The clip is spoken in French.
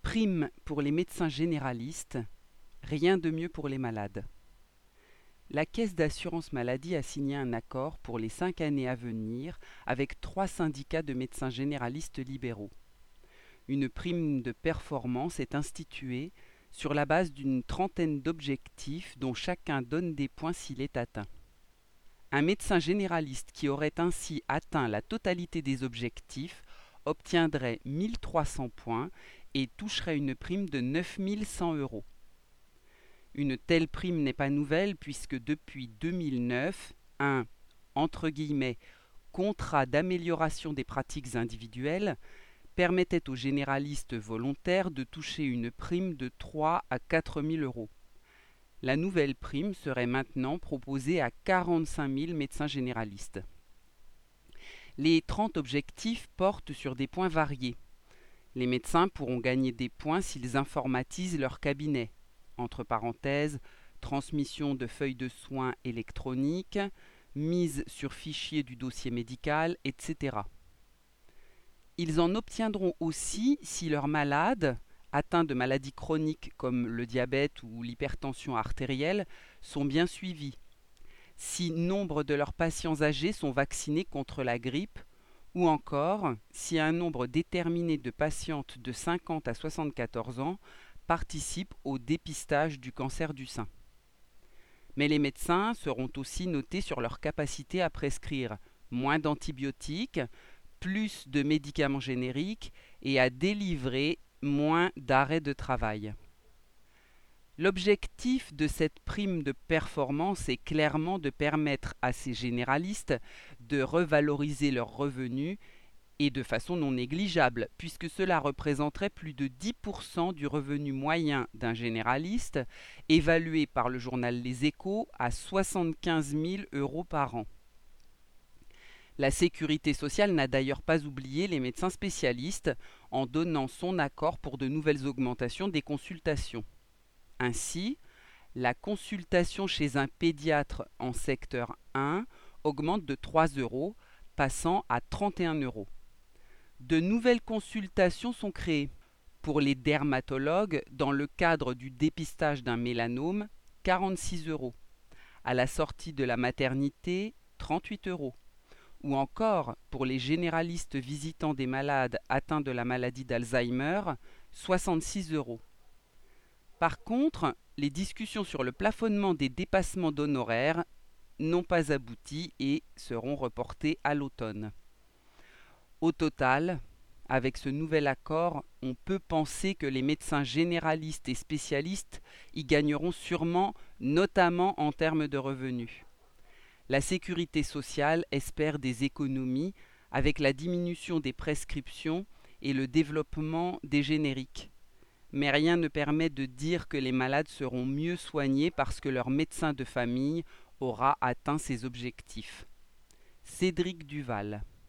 Prime pour les médecins généralistes, rien de mieux pour les malades. La Caisse d'assurance maladie a signé un accord pour les 5 années à venir avec 3 syndicats de médecins généralistes libéraux. Une prime de performance est instituée sur la base d'une trentaine d'objectifs dont chacun donne des points s'il est atteint. Un médecin généraliste qui aurait ainsi atteint la totalité des objectifs obtiendrait 1300 points et toucherait une prime de 9100 €. Une telle prime n'est pas nouvelle puisque depuis 2009, un entre guillemets, contrat d'amélioration des pratiques individuelles permettait aux généralistes volontaires de toucher une prime de 3 à 4 000 €. La nouvelle prime serait maintenant proposée à 45 000 médecins généralistes. Les 30 objectifs portent sur des points variés. Les médecins pourront gagner des points s'ils informatisent leur cabinet, entre parenthèses, transmission de feuilles de soins électroniques, mise sur fichier du dossier médical, etc. Ils en obtiendront aussi si leurs malades, atteints de maladies chroniques comme le diabète ou l'hypertension artérielle, sont bien suivis, si nombre de leurs patients âgés sont vaccinés contre la grippe, ou encore si un nombre déterminé de patientes de 50 à 74 ans participent au dépistage du cancer du sein. Mais les médecins seront aussi notés sur leur capacité à prescrire moins d'antibiotiques, plus de médicaments génériques et à délivrer moins d'arrêts de travail. L'objectif de cette prime de performance est clairement de permettre à ces généralistes de revaloriser leurs revenus et de façon non négligeable, puisque cela représenterait plus de 10% du revenu moyen d'un généraliste, évalué par le journal Les Échos à 75 000 € par an. La Sécurité sociale n'a d'ailleurs pas oublié les médecins spécialistes en donnant son accord pour de nouvelles augmentations des consultations. Ainsi, la consultation chez un pédiatre en secteur 1 augmente de 3 €, passant à 31 €. De nouvelles consultations sont créées. Pour les dermatologues, dans le cadre du dépistage d'un mélanome, 46 €. À la sortie de la maternité, 38 €. Ou encore, pour les généralistes visitant des malades atteints de la maladie d'Alzheimer, 66 €. Par contre, les discussions sur le plafonnement des dépassements d'honoraires n'ont pas abouti et seront reportées à l'automne. Au total, avec ce nouvel accord, on peut penser que les médecins généralistes et spécialistes y gagneront sûrement, notamment en termes de revenus. La Sécurité sociale espère des économies avec la diminution des prescriptions et le développement des génériques. Mais rien ne permet de dire que les malades seront mieux soignés parce que leur médecin de famille aura atteint ses objectifs. Cédric Duval.